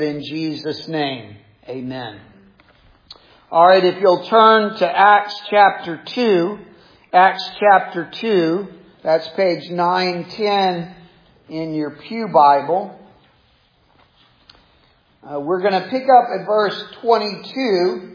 In Jesus' name, amen. All right, if you'll turn to Acts chapter 2. Acts chapter 2, that's page 910 in your Pew Bible. We're going to pick up at verse 22.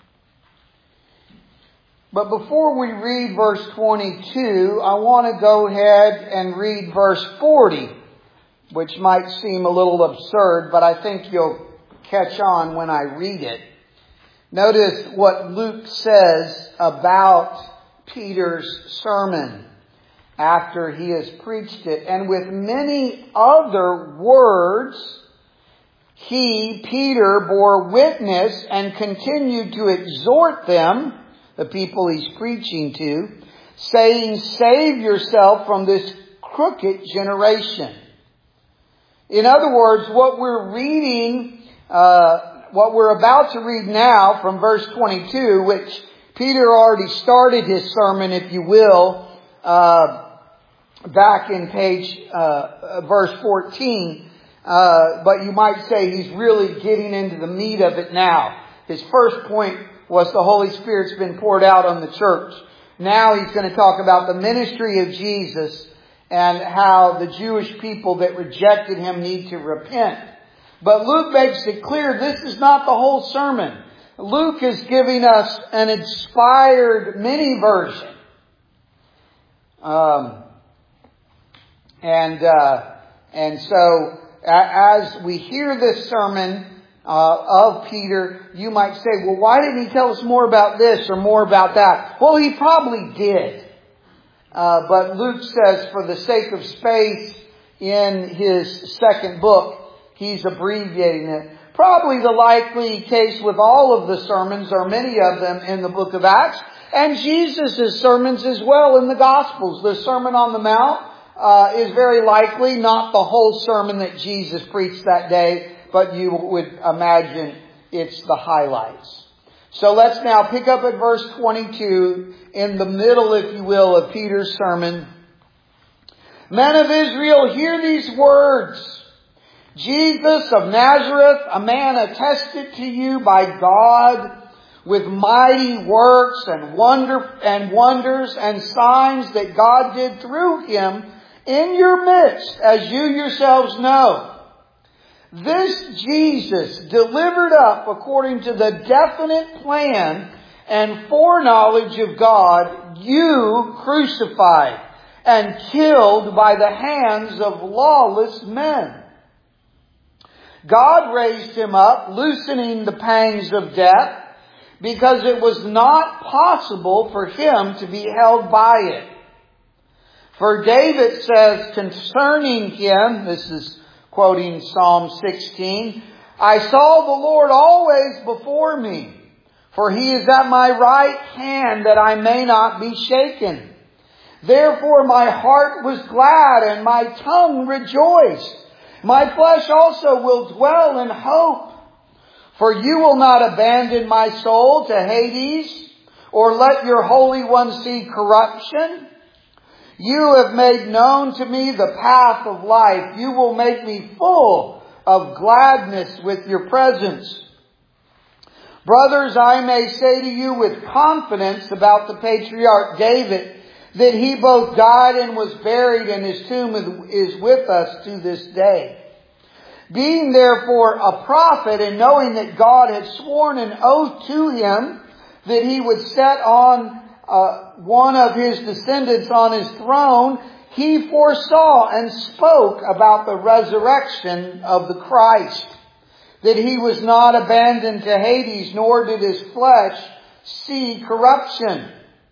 But before we read verse 22, I want to go ahead and read verse 40. Which might seem a little absurd, but I think you'll catch on when I read it. Notice what Luke says about Peter's sermon after he has preached it. And with many other words, he, Peter, bore witness and continued to exhort them, the people he's preaching to, saying, "Save yourself from this crooked generation." In other words, what we're reading, what we're about to read now from verse 22, which Peter already started his sermon, if you will, back in verse 14. But you might say he's really getting into the meat of it now. His first point was the Holy Spirit's been poured out on the church. Now he's going to talk about the ministry of Jesus and how the Jewish people that rejected him need to repent. But Luke makes it clear this is not the whole sermon. Luke is giving us an inspired mini version. And so as we hear this sermon of Peter, you might say, well, why didn't he tell us more about this or more about that? Well, he probably did. But Luke says for the sake of space in his second book, he's abbreviating it. Probably the likely case with all of the sermons, or many of them in the book of Acts, and Jesus' sermons as well in the Gospels. The Sermon on the Mount is very likely not the whole sermon that Jesus preached that day, but you would imagine it's the highlights. So let's now pick up at verse 22 in the middle, if you will, of Peter's sermon. Men of Israel, hear these words. Jesus of Nazareth, a man attested to you by God with mighty works and wonders and signs that God did through him in your midst, as you yourselves know. This Jesus, delivered up according to the definite plan and foreknowledge of God, you crucified and killed by the hands of lawless men. God raised him up, loosening the pangs of death, because it was not possible for him to be held by it. For David says concerning him, this is quoting Psalm 16, I saw the Lord always before me, for he is at my right hand that I may not be shaken. Therefore my heart was glad and my tongue rejoiced. My flesh also will dwell in hope. For you will not abandon my soul to Hades, or let your Holy One see corruption. You have made known to me the path of life. You will make me full of gladness with your presence. Brothers, I may say to you with confidence about the patriarch David, that he both died and was buried, and his tomb is with us to this day. Being therefore a prophet, and knowing that God had sworn an oath to him that he would set on one of his descendants on his throne, he foresaw and spoke about the resurrection of the Christ, that he was not abandoned to Hades, nor did his flesh see corruption.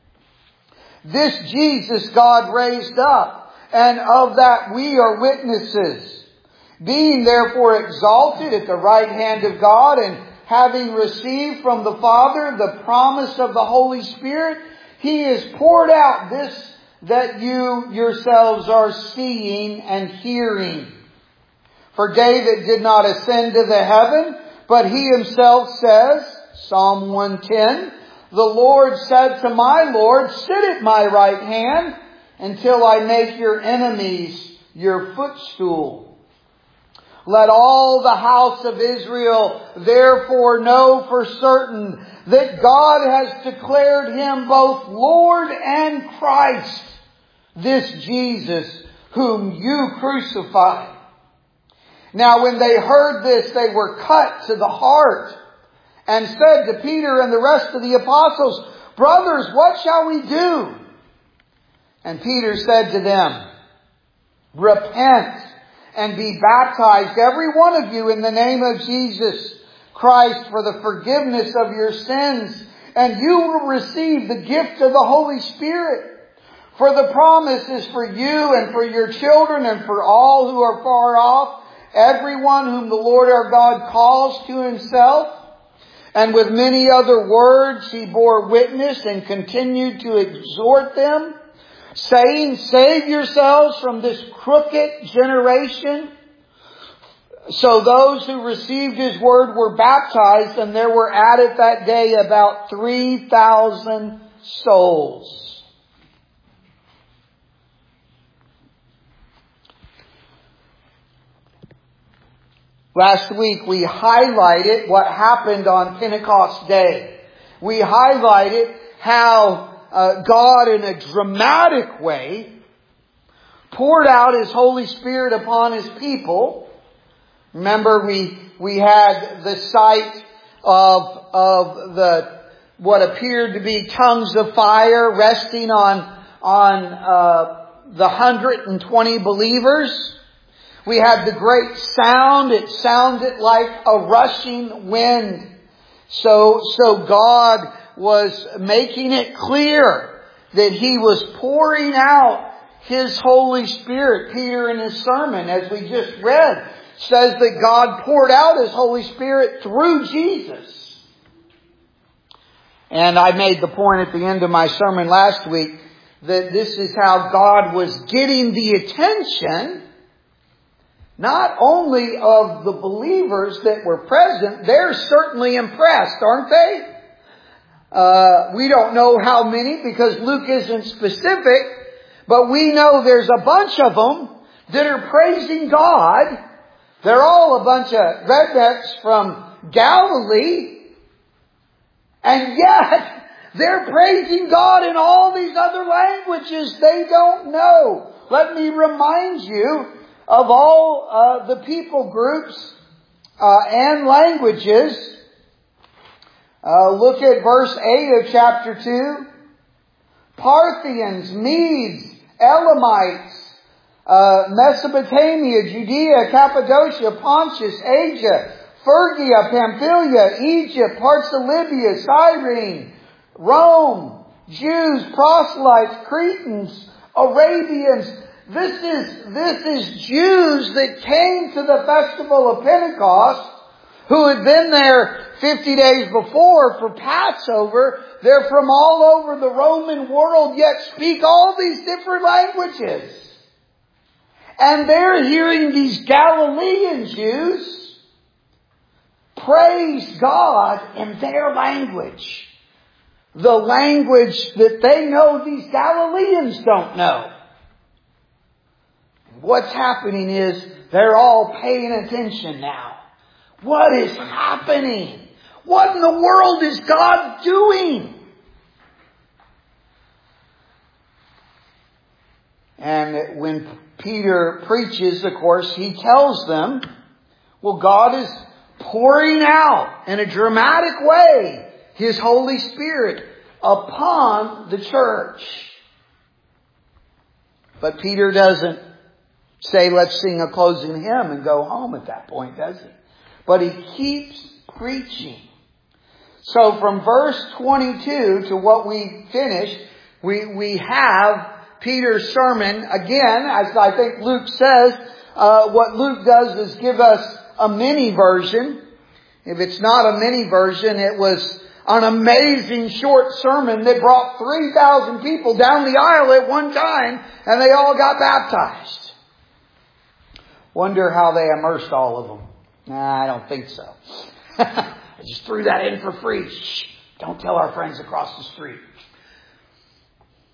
This Jesus God raised up, and of that we are witnesses. Being therefore exalted at the right hand of God, and having received from the Father the promise of the Holy Spirit, he has poured out this that you yourselves are seeing and hearing. For David did not ascend to the heaven, but he himself says, Psalm 110, the Lord said to my Lord, sit at my right hand until I make your enemies your footstool. Let all the house of Israel therefore know for certain that God has declared Him both Lord and Christ, this Jesus whom you crucified. Now when they heard this, they were cut to the heart and said to Peter and the rest of the apostles, Brothers, what shall we do? And Peter said to them, Repent and be baptized, every one of you, in the name of Jesus Christ for the forgiveness of your sins, and you will receive the gift of the Holy Spirit. For the promise is for you and for your children and for all who are far off, everyone whom the Lord our God calls to Himself. And with many other words he bore witness and continued to exhort them, saying, Save yourselves from this crooked generation. So those who received His word were baptized, and there were added that day about 3,000 souls. Last week we highlighted what happened on Pentecost Day. We highlighted how God in a dramatic way poured out His Holy Spirit upon His people. Remember we had the sight of the what appeared to be tongues of fire resting on the 120 believers. We had the great sound. It sounded like a rushing wind. So God was making it clear that He was pouring out His Holy Spirit. Peter in his sermon, as we just read, says that God poured out His Holy Spirit through Jesus. And I made the point at the end of my sermon last week that this is how God was getting the attention not only of the believers that were present. They're certainly impressed, aren't they? We don't know how many because Luke isn't specific, but we know there's a bunch of them that are praising God. They're all a bunch of rednecks from Galilee, and yet they're praising God in all these other languages they don't know. Let me remind you of all the people groups and languages. Look at verse 8 of chapter 2. Parthians, Medes, Elamites, Mesopotamia, Judea, Cappadocia, Pontus, Asia, Phrygia, Pamphylia, Egypt, parts of Libya, Cyrene, Rome, Jews, proselytes, Cretans, Arabians. This is Jews that came to the festival of Pentecost, who had been there 50 days before for Passover. They're from all over the Roman world, yet speak all these different languages. And they're hearing these Galilean Jews praise God in their language. The language that they know these Galileans don't know. What's happening is they're all paying attention now. What is happening? What in the world is God doing? And when Peter preaches, of course, he tells them, well, God is pouring out in a dramatic way His Holy Spirit upon the church. But Peter doesn't say, let's sing a closing hymn and go home at that point, does he? But he keeps preaching. So from verse 22 to what we finished, we have Peter's sermon. Again, as I think Luke says, what Luke does is give us a mini version. If it's not a mini version, it was an amazing short sermon that brought 3,000 people down the aisle at one time, and they all got baptized. Wonder how they immersed all of them. Nah, I don't think so. I just threw that in for free. Shh, don't tell our friends across the street.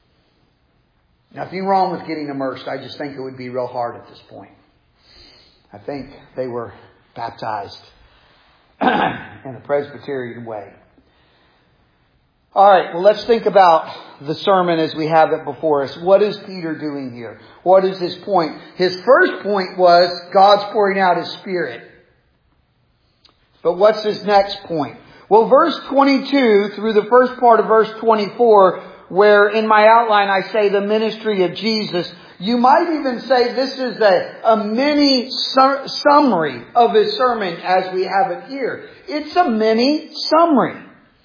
Nothing wrong with getting immersed. I just think it would be real hard at this point. I think they were baptized in a Presbyterian way. All right, well, let's think about the sermon as we have it before us. What is Peter doing here? What is his point? His first point was God's pouring out His Spirit. But what's his next point? Well, verse 22 through the first part of verse 24, where in my outline I say the ministry of Jesus, you might even say this is a mini summary of his sermon as we have it here. It's a mini summary.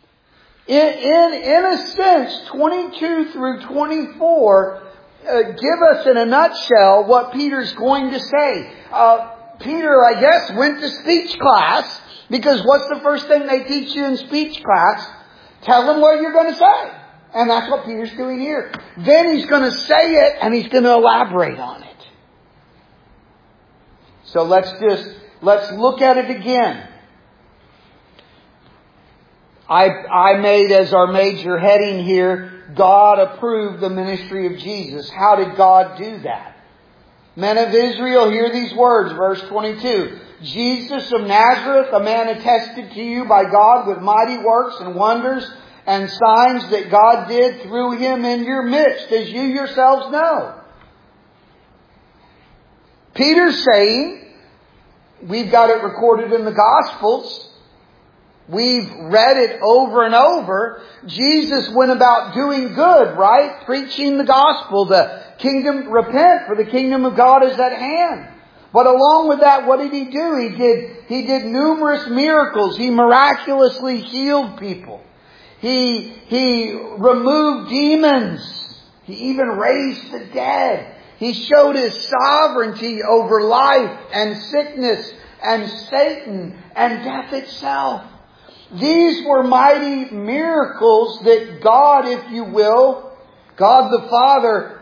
In a sense, 22 through 24 give us in a nutshell what Peter's going to say. Peter, I guess, went to speech class, because what's the first thing they teach you in speech class? Tell them what you're going to say. And that's what Peter's doing here. Then he's going to say it and he's going to elaborate on it. So let's look at it again. I made as our major heading here, God approved the ministry of Jesus. How did God do that? Men of Israel, hear these words, verse 22. Jesus of Nazareth, a man attested to you by God with mighty works and wonders and signs that God did through Him in your midst, as you yourselves know. Peter's saying, we've got it recorded in the Gospels, we've read it over and over. Jesus went about doing good, right? Preaching the gospel, the kingdom, repent, for the kingdom of God is at hand. But along with that, what did He do? He did numerous miracles. He miraculously healed people. He removed demons. He even raised the dead. He showed His sovereignty over life and sickness and Satan and death itself. These were mighty miracles that God, if you will, God the Father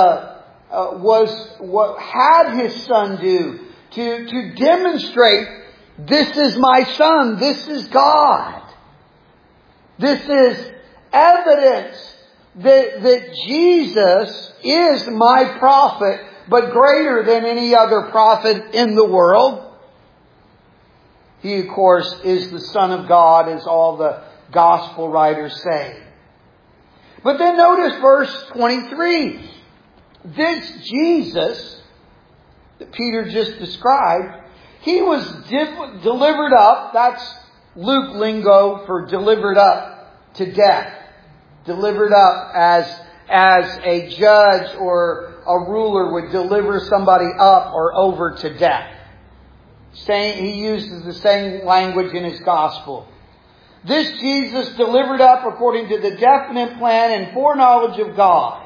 had His Son do to demonstrate, this is my Son, this is God. This is evidence that Jesus is my prophet, but greater than any other prophet in the world. He, of course, is the Son of God, as all the gospel writers say. But then notice verse 23. This Jesus that Peter just described, He was delivered up. That's Luke lingo for delivered up to death. Delivered up as a judge or a ruler would deliver somebody up or over to death. He uses the same language in His gospel. This Jesus delivered up according to the definite plan and foreknowledge of God.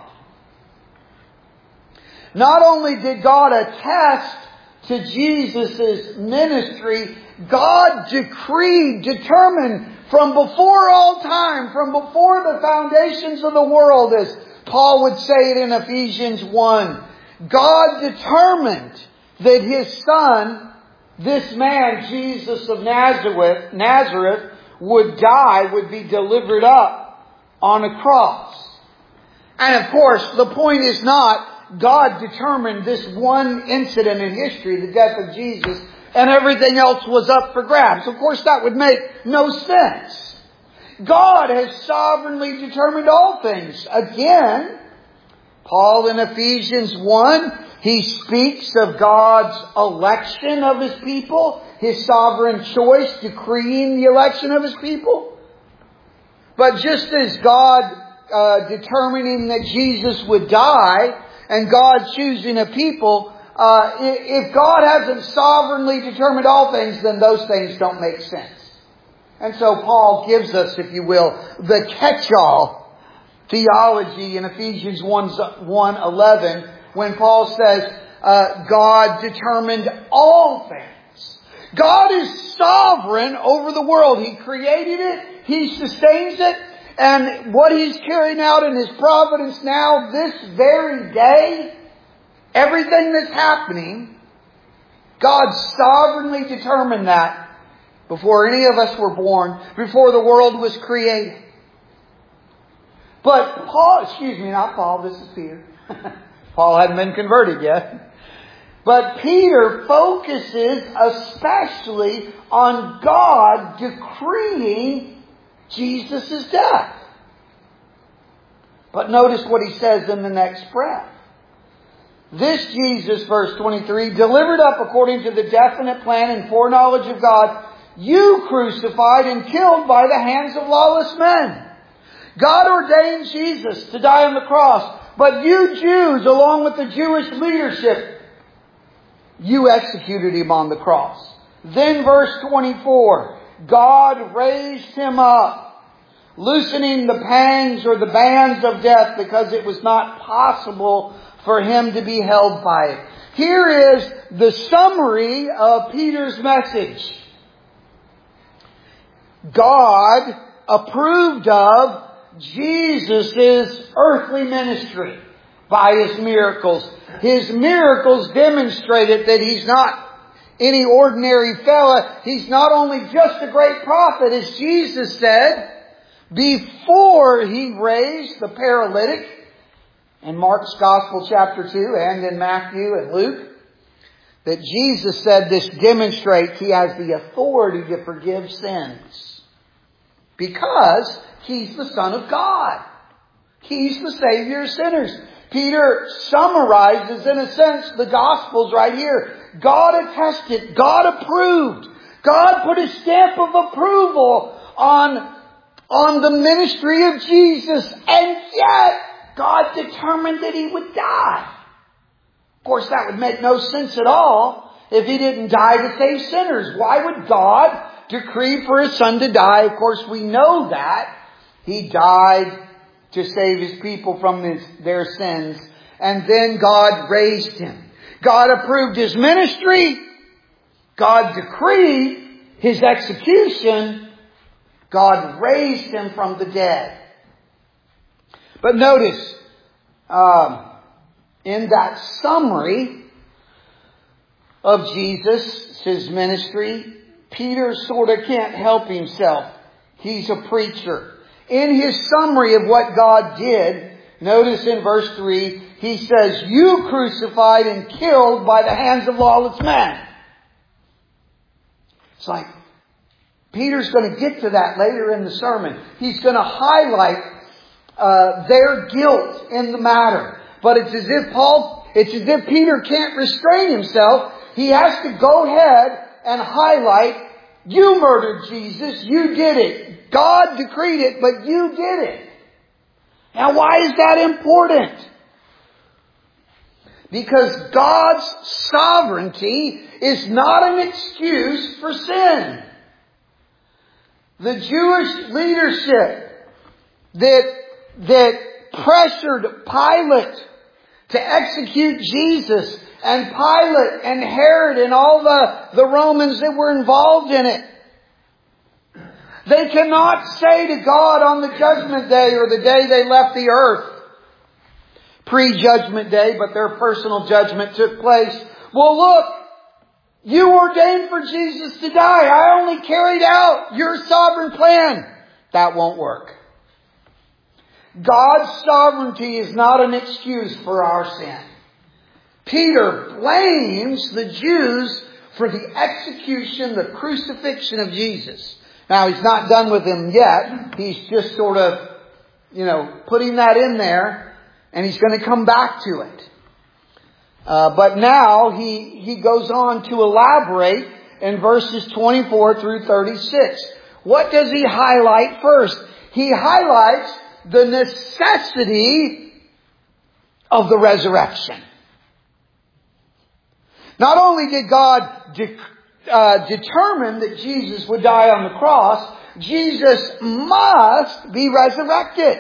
Not only did God attest to Jesus' ministry, God determined from before all time, from before the foundations of the world, as Paul would say it in Ephesians 1. God determined that His Son, this man, Jesus of Nazareth, would die, would be delivered up on a cross. And of course, the point is not God determined this one incident in history, the death of Jesus, and everything else was up for grabs. Of course, that would make no sense. God has sovereignly determined all things. Again, Paul in Ephesians 1, he speaks of God's election of His people, His sovereign choice decreeing the election of His people. But just as God determining that Jesus would die and God choosing a people, if God hasn't sovereignly determined all things, then those things don't make sense. And so Paul gives us, if you will, the catch-all theology in Ephesians 1:11, when Paul says, God determined all things. God is sovereign over the world. He created it. He sustains it. And what He's carrying out in His providence now, this very day, everything that's happening, God sovereignly determined that before any of us were born, before the world was created. But Paul, this is Peter. Paul hadn't been converted yet. But Peter focuses especially on God decreeing Jesus' death. But notice what he says in the next breath. This Jesus, verse 23, delivered up according to the definite plan and foreknowledge of God, you crucified and killed by the hands of lawless men. God ordained Jesus to die on the cross, but you Jews, along with the Jewish leadership, you executed him on the cross. Then verse 24, God raised him up, loosening the pangs or the bands of death because it was not possible for him to be held by it. Here is the summary of Peter's message. God approved of Jesus' earthly ministry by His miracles. His miracles demonstrated that He's not any ordinary fella. He's not only just a great prophet, as Jesus said, before He raised the paralytic in Mark's Gospel chapter 2 and in Matthew and Luke, that Jesus said this demonstrates He has the authority to forgive sins. Because He's the Son of God. He's the Savior of sinners. Peter summarizes, in a sense, the Gospels right here. God attested. God approved. God put a stamp of approval on the ministry of Jesus. And yet, God determined that He would die. Of course, that would make no sense at all if He didn't die to save sinners. Why would God decree for His Son to die? Of course, we know that He died to save His people from their sins. And then God raised Him. God approved His ministry. God decreed His execution. God raised Him from the dead. But notice, in that summary of Jesus, His ministry, Peter sort of can't help himself. He's a preacher. In his summary of what God did, notice in verse 3, he says, you crucified and killed by the hands of lawless men. It's like, Peter's going to get to that later in the sermon. He's going to highlight their guilt in the matter. But it's as if Peter can't restrain himself. He has to go ahead and highlight, you murdered Jesus, you did it. God decreed it, but you did it. Now why is that important? Because God's sovereignty is not an excuse for sin. The Jewish leadership that pressured Pilate to execute Jesus, and Pilate and Herod and all the Romans that were involved in it, they cannot say to God on the judgment day or the day they left the earth, pre-judgment day, but their personal judgment took place, well, look, you ordained for Jesus to die. I only carried out your sovereign plan. That won't work. God's sovereignty is not an excuse for our sin. Peter blames the Jews for the execution, the crucifixion of Jesus. Now, he's not done with them yet. He's just sort of, putting that in there, and he's going to come back to it. But now he goes on to elaborate in verses 24 through 36. What does he highlight first? He highlights the necessity of the resurrection. Not only did God determine that Jesus would die on the cross, Jesus must be resurrected.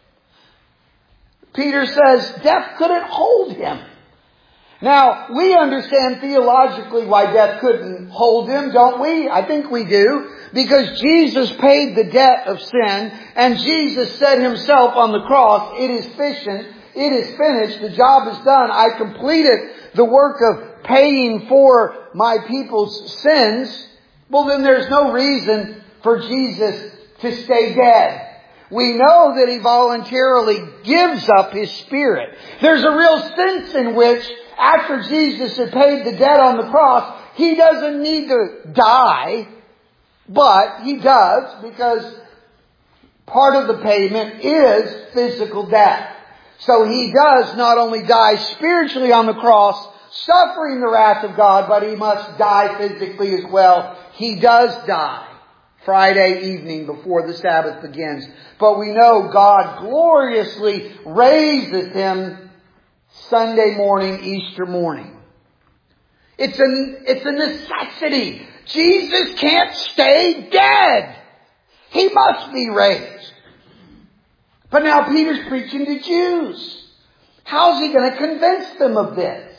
Peter says death couldn't hold Him. Now, we understand theologically why death couldn't hold Him, don't we? I think we do. Because Jesus paid the debt of sin, and Jesus said Himself on the cross, it is finished, the job is done, I completed the work of paying for my people's sins. Well, then there's no reason for Jesus to stay dead. We know that He voluntarily gives up His Spirit. There's a real sense in which, after Jesus had paid the debt on the cross, He doesn't need to die, but He does, because part of the payment is physical death. So He does not only die spiritually on the cross, suffering the wrath of God, but He must die physically as well. He does die Friday evening before the Sabbath begins. But we know God gloriously raises Him Sunday morning, Easter morning. It's a necessity. Jesus can't stay dead. He must be raised. But now Peter's preaching to Jews. How's he going to convince them of this?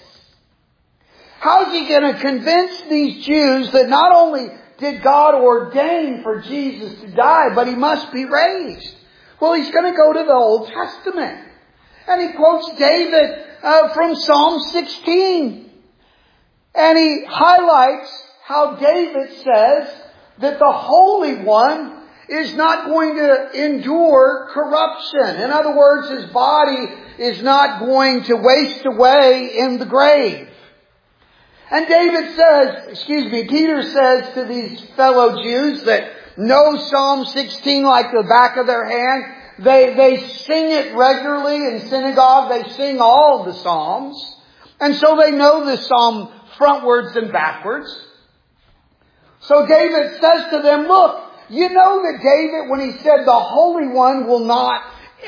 How's he going to convince these Jews that not only did God ordain for Jesus to die, but He must be raised? Well, he's going to go to the Old Testament. And he quotes David from Psalm 16. And he highlights how David says that the Holy One is not going to endure corruption. In other words, His body is not going to waste away in the grave. And Peter says to these fellow Jews that know Psalm 16 like the back of their hand. They sing it regularly in synagogue. They sing all the Psalms. And so they know the Psalm frontwards and backwards. So David says to them, look, you know that David, when he said the Holy One will not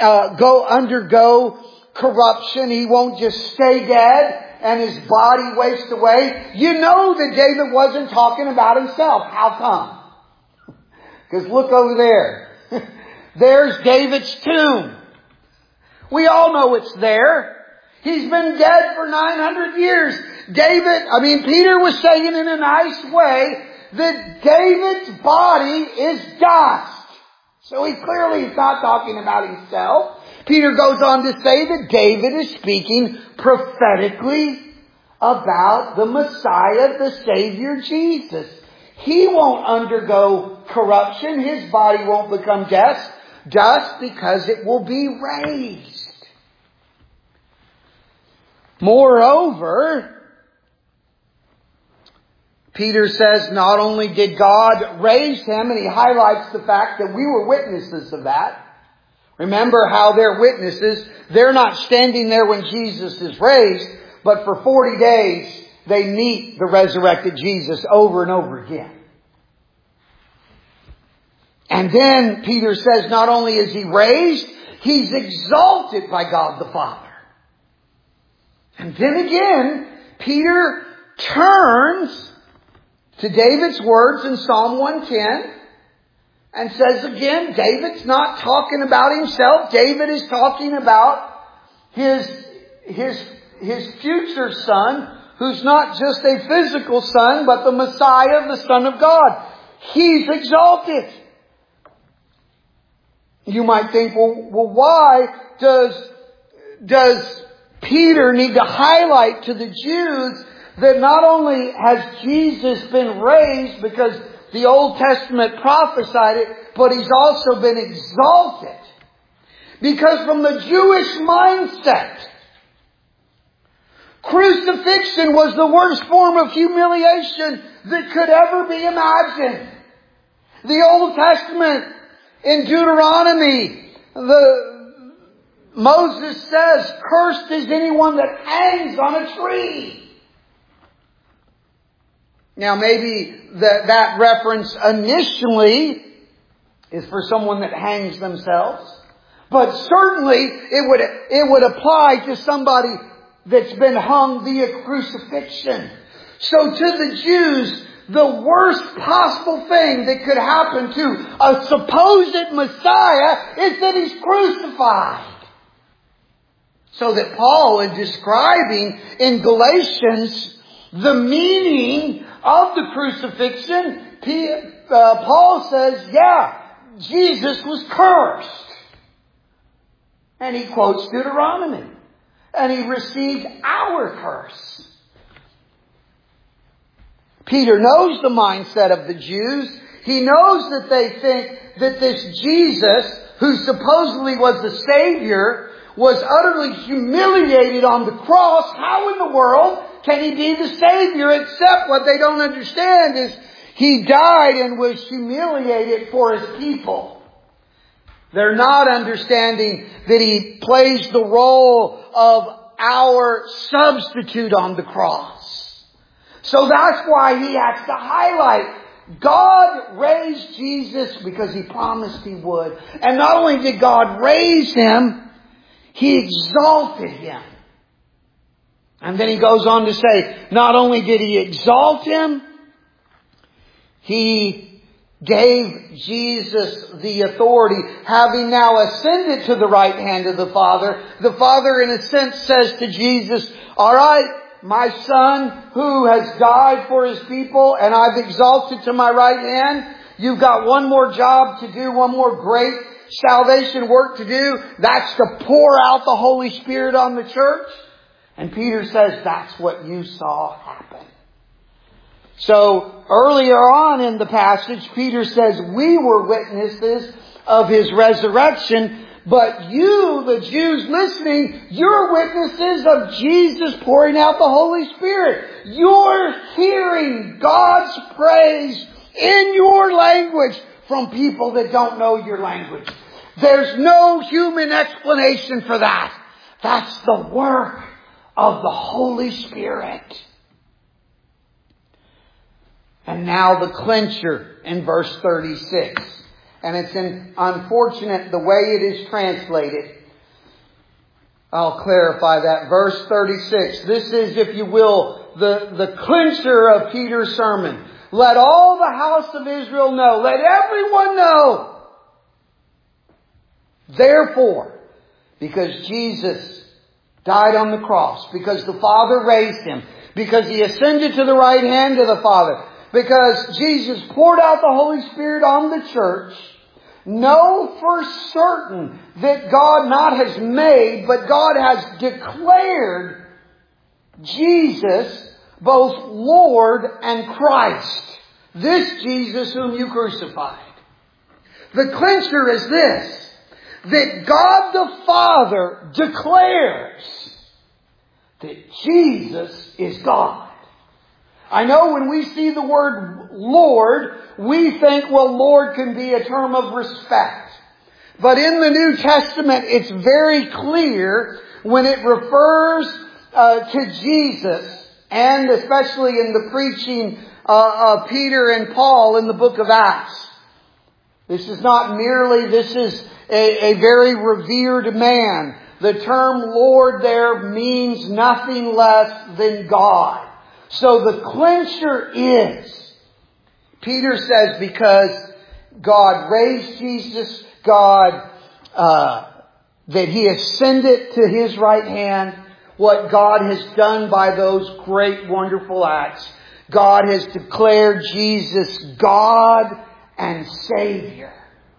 undergo corruption, He won't just stay dead and His body waste away. You know that David wasn't talking about himself. How come? Because look over there. There's David's tomb. We all know it's there. He's been dead for 900 years. Peter was saying in a nice way that David's body is dust. So he clearly is not talking about himself. Peter goes on to say that David is speaking prophetically about the Messiah, the Savior Jesus. He won't undergo corruption. His body won't become dust because it will be raised. Moreover, Peter says not only did God raise Him, and he highlights the fact that we were witnesses of that. Remember how they're witnesses. They're not standing there when Jesus is raised, but for 40 days they meet the resurrected Jesus over and over again. And then Peter says not only is He raised, He's exalted by God the Father. And then again, Peter turns to David's words in Psalm 110 and says again, David's not talking about himself. David is talking about his future son, who's not just a physical son, but the Messiah, the Son of God. He's exalted. You might think, well, why does Peter need to highlight to the Jews that not only has Jesus been raised because the Old Testament prophesied it, but He's also been exalted? Because from the Jewish mindset, crucifixion was the worst form of humiliation that could ever be imagined. The Old Testament, in Deuteronomy, Moses says, cursed is anyone that hangs on a tree. Now maybe that reference initially is for someone that hangs themselves. But certainly it would apply to somebody that's been hung via crucifixion. So to the Jews, the worst possible thing that could happen to a supposed Messiah is that He's crucified. So that Paul, in describing in Galatians the meaning of the crucifixion, Paul says, Jesus was cursed. And he quotes Deuteronomy. And He received our curse. Peter knows the mindset of the Jews. He knows that they think that this Jesus, who supposedly was the Savior, was utterly humiliated on the cross, how in the world can He be the Savior? Except what they don't understand is He died and was humiliated for His people. They're not understanding that He plays the role of our substitute on the cross. So that's why He has to highlight God raised Jesus because He promised He would. And not only did God raise Him, He exalted Him. And then He goes on to say, not only did He exalt Him, He gave Jesus the authority. Having now ascended to the right hand of the Father in a sense says to Jesus, all right, my Son who has died for His people and I've exalted to my right hand, you've got one more job to do, one more great salvation work to do. That's to pour out the Holy Spirit on the church. And Peter says that's what you saw happen. So earlier on in the passage, Peter says we were witnesses of His resurrection. But you, the Jews listening, you're witnesses of Jesus pouring out the Holy Spirit. You're hearing God's praise in your language from people that don't know your language. There's no human explanation for that. That's the work of the Holy Spirit. And now the clincher in verse 36. And it's unfortunate the way it is translated. I'll clarify that. Verse 36. This is, if you will, the clincher of Peter's sermon. Let all the house of Israel know. Let everyone know. Therefore, because Jesus died on the cross, because the Father raised Him, because He ascended to the right hand of the Father, because Jesus poured out the Holy Spirit on the church, know for certain that God not has made, but God has declared Jesus both Lord and Christ. This Jesus whom you crucified. The clincher is this, that God the Father declares that Jesus is God. I know when we see the word Lord, we think, well, Lord can be a term of respect. But in the New Testament, it's very clear when it refers to Jesus, and especially in the preaching of Peter and Paul in the book of Acts. This is a very revered man. The term Lord there means nothing less than God. So the clincher is, Peter says, because God raised Jesus, that He ascended to His right hand, what God has done by those great, wonderful acts. God has declared Jesus God and Savior.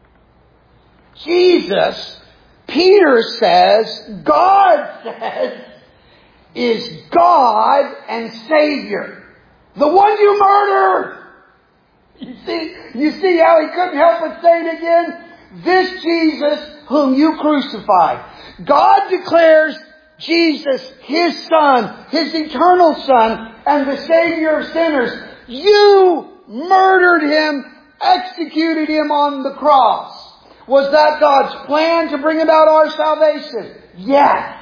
Jesus, Peter says, God says, is God and Savior. The one you murdered. You see how he couldn't help but say it again? This Jesus whom you crucified. God declares Jesus, His Son, His eternal Son, and the Savior of sinners. You murdered Him, executed Him on the cross. Was that God's plan to bring about our salvation? Yes.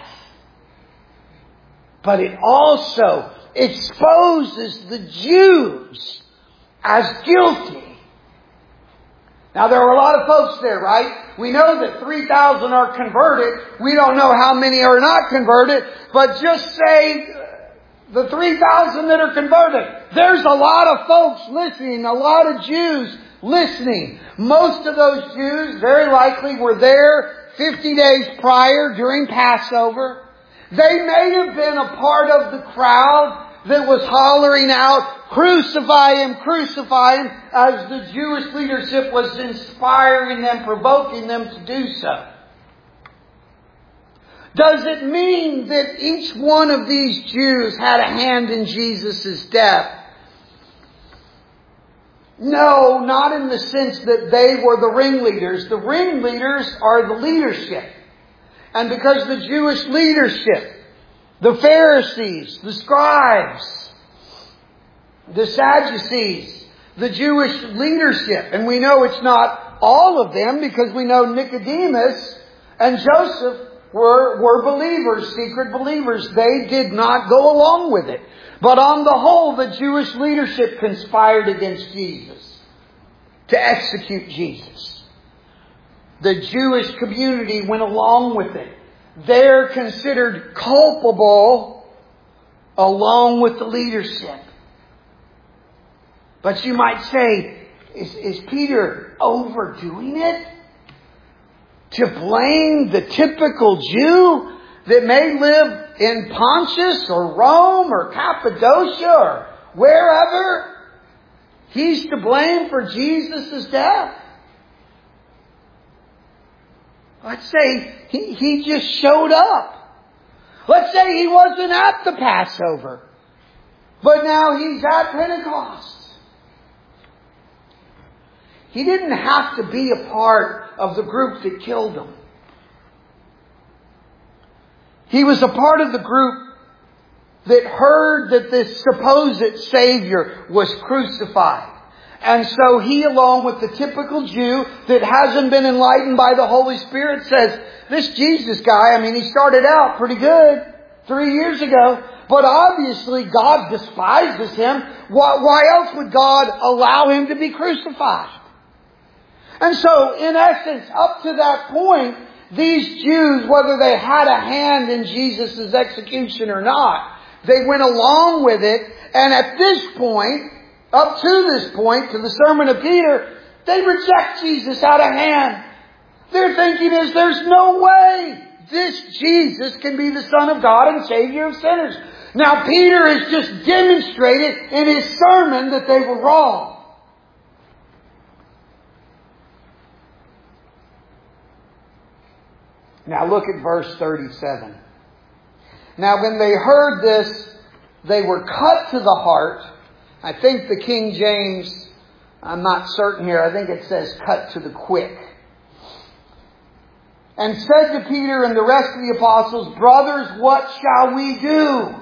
But it also exposes the Jews as guilty. Now there are a lot of folks there, right? We know that 3,000 are converted. We don't know how many are not converted. But just say the 3,000 that are converted. There's a lot of folks listening, a lot of Jews listening. Most of those Jews very likely were there 50 days prior during Passover. They may have been a part of the crowd that was hollering out, "Crucify Him, crucify Him," as the Jewish leadership was inspiring them, provoking them to do so. Does it mean that each one of these Jews had a hand in Jesus' death? No, not in the sense that they were the ringleaders. The ringleaders are the leadership. And because the Jewish leadership, the Pharisees, the scribes, the Sadducees, the Jewish leadership, and we know it's not all of them because we know Nicodemus and Joseph were believers, secret believers. They did not go along with it. But on the whole, the Jewish leadership conspired against Jesus to execute Jesus. The Jewish community went along with it. They're considered culpable along with the leadership. But you might say, is Peter overdoing it? To blame the typical Jew that may live in Pontus or Rome or Cappadocia or wherever? He's to blame for Jesus' death? Let's say he just showed up. Let's say he wasn't at the Passover, but now he's at Pentecost. He didn't have to be a part of the group that killed him. He was a part of the group that heard that this supposed Savior was crucified. And so he, along with the typical Jew that hasn't been enlightened by the Holy Spirit, says, this Jesus guy, he started out pretty good 3 years ago, but obviously God despises him. Why else would God allow him to be crucified? And so, in essence, up to that point, these Jews, whether they had a hand in Jesus' execution or not, they went along with it. And at this point, up to this point, to the sermon of Peter, they reject Jesus out of hand. Their thinking is, there's no way this Jesus can be the Son of God and Savior of sinners. Now, Peter has just demonstrated in his sermon that they were wrong. Now look at verse 37. Now when they heard this, they were cut to the heart. I think the King James, I'm not certain here, I think it says cut to the quick. And said to Peter and the rest of the apostles, brothers, what shall we do?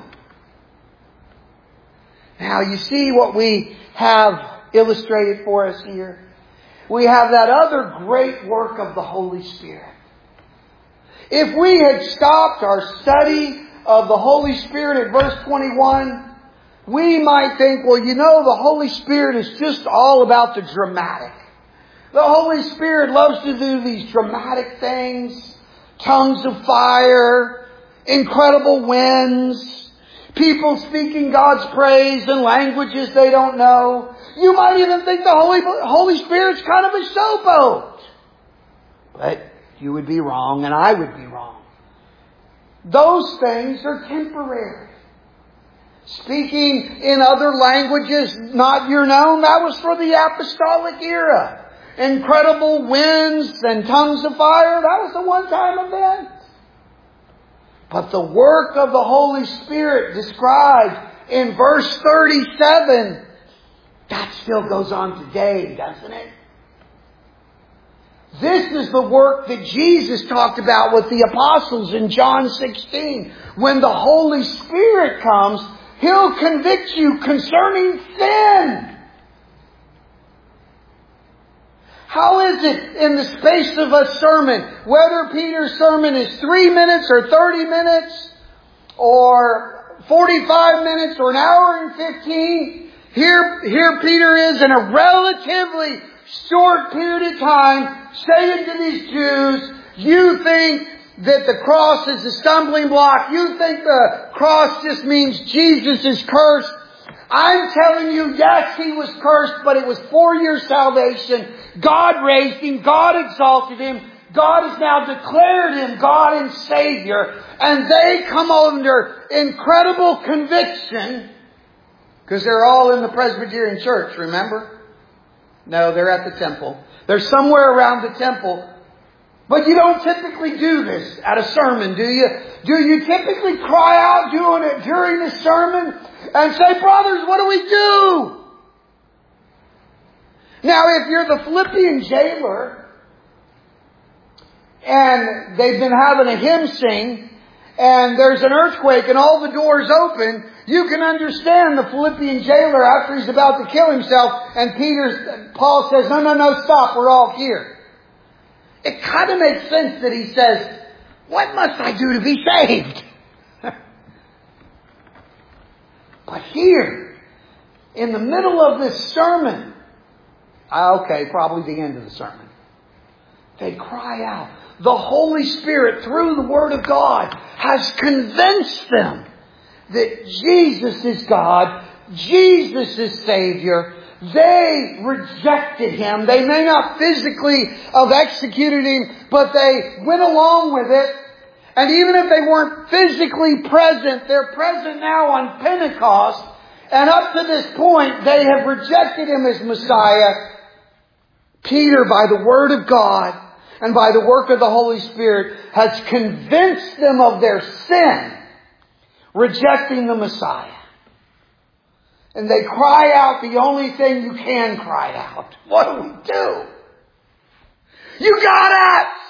Now you see what we have illustrated for us here? We have that other great work of the Holy Spirit. If we had stopped our study of the Holy Spirit at verse 21, we might think, the Holy Spirit is just all about the dramatic. The Holy Spirit loves to do these dramatic things. Tongues of fire, incredible winds, people speaking God's praise in languages they don't know. You might even think the Holy Spirit's kind of a showboat. But you would be wrong, and I would be wrong. Those things are temporary. Speaking in other languages not your own, that was for the apostolic era. Incredible winds and tongues of fire, that was a one-time event. But the work of the Holy Spirit described in verse 37, that still goes on today, doesn't it? This is the work that Jesus talked about with the apostles in John 16. When the Holy Spirit comes, He'll convict you concerning sin. How is it in the space of a sermon, whether Peter's sermon is 3 minutes or 30 minutes or 45 minutes or an hour and 15, here Peter is in a relatively short period of time saying to these Jews, you think that the cross is a stumbling block. You think the cross just means Jesus is cursed. I'm telling you, yes, He was cursed, but it was for your salvation. God raised Him. God exalted Him. God has now declared Him God and Savior. And they come under incredible conviction because they're all in the Presbyterian church, remember? No, they're at the temple. They're somewhere around the temple. But you don't typically do this at a sermon, do you? Do you typically cry out doing it during the sermon and say, brothers, what do we do? Now, if you're the Philippian jailer and they've been having a hymn sing, and there's an earthquake and all the doors open, you can understand the Philippian jailer after he's about to kill himself, and Paul says, no, stop, we're all here. It kind of makes sense that he says, what must I do to be saved? But here, in the middle of this sermon, probably the end of the sermon, they cry out. The Holy Spirit, through the Word of God, has convinced them that Jesus is God, Jesus is Savior. They rejected Him. They may not physically have executed Him, but they went along with it. And even if they weren't physically present, they're present now on Pentecost. And up to this point, they have rejected Him as Messiah. Peter, by the Word of God and by the work of the Holy Spirit, has convinced them of their sin, rejecting the Messiah. And they cry out the only thing you can cry out. What do we do? You got us!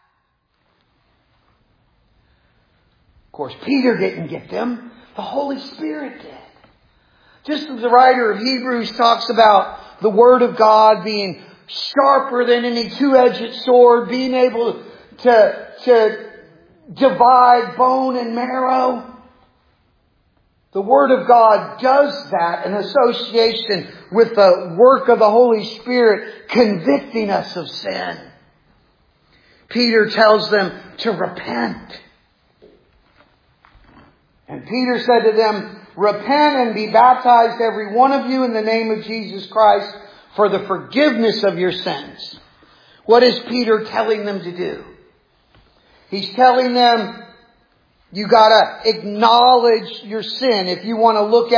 Of course, Peter didn't get them. The Holy Spirit did. Just as the writer of Hebrews talks about the Word of God being sharper than any two-edged sword, being able to divide bone and marrow. The Word of God does that in association with the work of the Holy Spirit convicting us of sin. Peter tells them to repent. And Peter said to them, repent and be baptized every one of you in the name of Jesus Christ for the forgiveness of your sins. What is Peter telling them to do? He's telling them, you gotta acknowledge your sin. If you want to look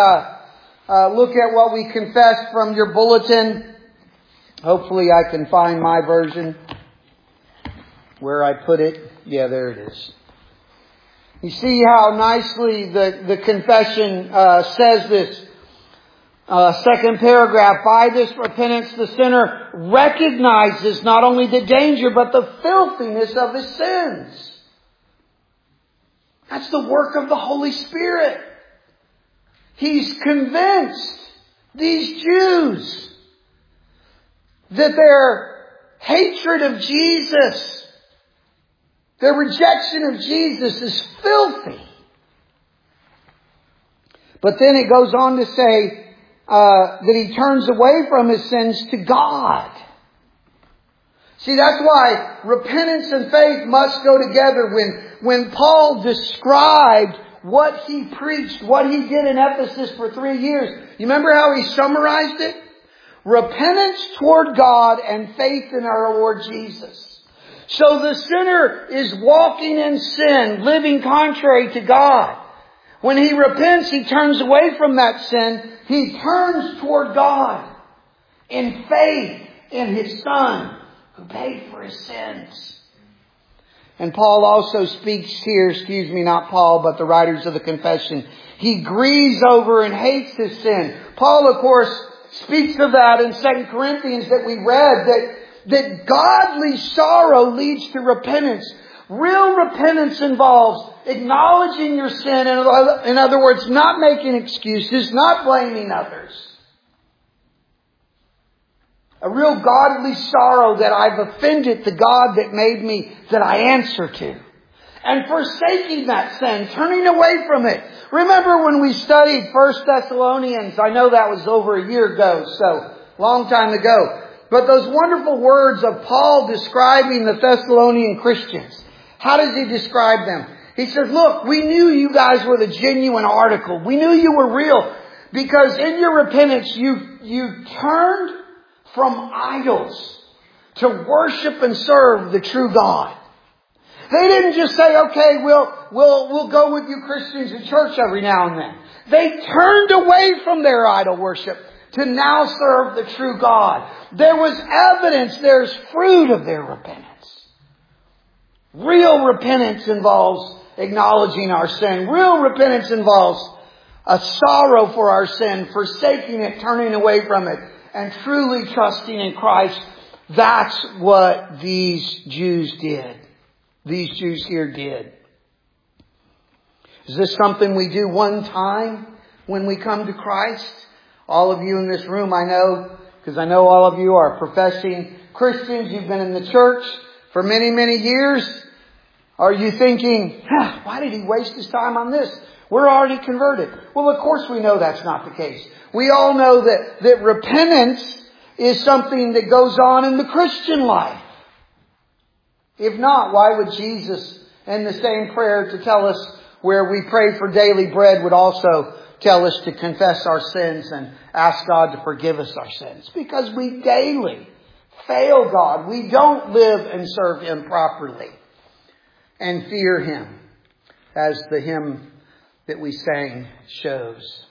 at what we confess from your bulletin, hopefully I can find my version where I put it. Yeah, there it is. You see how nicely the confession says this. Second paragraph, by this repentance the sinner recognizes not only the danger but the filthiness of his sins. That's the work of the Holy Spirit. He's convinced these Jews that their hatred of Jesus, their rejection of Jesus is filthy. But then it goes on to say that he turns away from his sins to God. See, that's why repentance and faith must go together. When Paul described what he preached, what he did in Ephesus for 3 years, you remember how he summarized it? Repentance toward God and faith in our Lord Jesus. So the sinner is walking in sin, living contrary to God. When he repents, he turns away from that sin. He turns toward God in faith in His Son who paid for his sins. And Paul also speaks here, not Paul, but the writers of the confession. He grieves over and hates his sin. Paul, of course, speaks of that in 2 Corinthians that we read, that godly sorrow leads to repentance. Real repentance involves acknowledging your sin. In other words, not making excuses, not blaming others. A real godly sorrow that I've offended the God that made me, that I answer to. And forsaking that sin, turning away from it. Remember when we studied 1 Thessalonians? I know that was over a year ago, so long time ago. But those wonderful words of Paul describing the Thessalonian Christians. How does he describe them? He says, look, we knew you guys were the genuine article. We knew you were real. Because in your repentance, you turned from idols to worship and serve the true God. They didn't just say, okay, we'll go with you Christians to church every now and then. They turned away from their idol worship to now serve the true God. There was evidence, there's fruit of their repentance. Real repentance involves acknowledging our sin. Real repentance involves a sorrow for our sin, forsaking it, turning away from it, and truly trusting in Christ That's what these Jews did. These Jews here did. Is this something we do one time when we come to Christ? All of you in this room, I know, because I know all of you are professing Christians. You've been in the church for many, many years. Are you thinking, why did he waste his time on this? We're already converted. Well, of course we know that's not the case. We all know that repentance is something that goes on in the Christian life. If not, why would Jesus, in the same prayer to tell us where we pray for daily bread, would also tell us to confess our sins and ask God to forgive us our sins? Because we daily fail God. We don't live and serve Him properly and fear Him, as the hymn that we sang shows.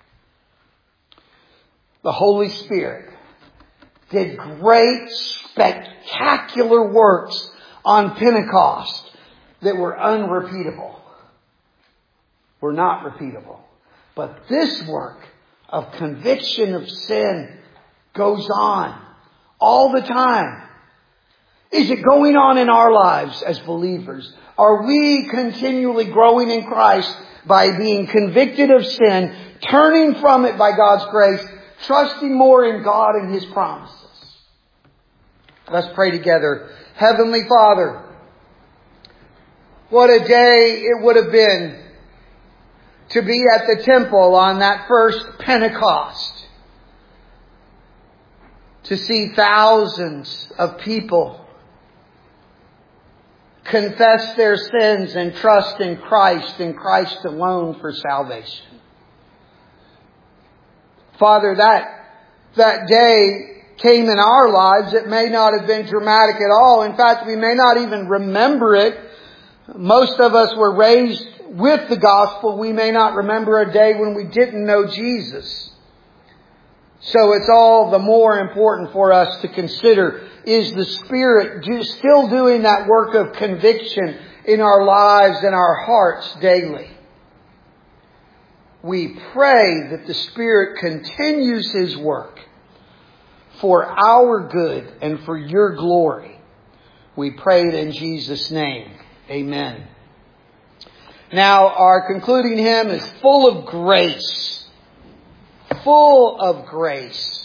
The Holy Spirit did great, spectacular works on Pentecost that were unrepeatable. Were not repeatable. But this work of conviction of sin goes on all the time. Is it going on in our lives as believers? Are we continually growing in Christ by being convicted of sin, turning from it by God's grace, trusting more in God and His promises? Let's pray together. Heavenly Father, what a day it would have been to be at the temple on that first Pentecost, to see thousands of people confess their sins and trust in Christ and Christ alone for salvation. Father, that day came in our lives. It may not have been dramatic at all. In fact, we may not even remember it. Most of us were raised with the gospel. We may not remember a day when we didn't know Jesus. So it's all the more important for us to consider, is the Spirit still doing that work of conviction in our lives and our hearts daily? We pray that the Spirit continues His work for our good and for Your glory. We pray it in Jesus' name. Amen. Now, our concluding hymn is full of grace. Full of grace.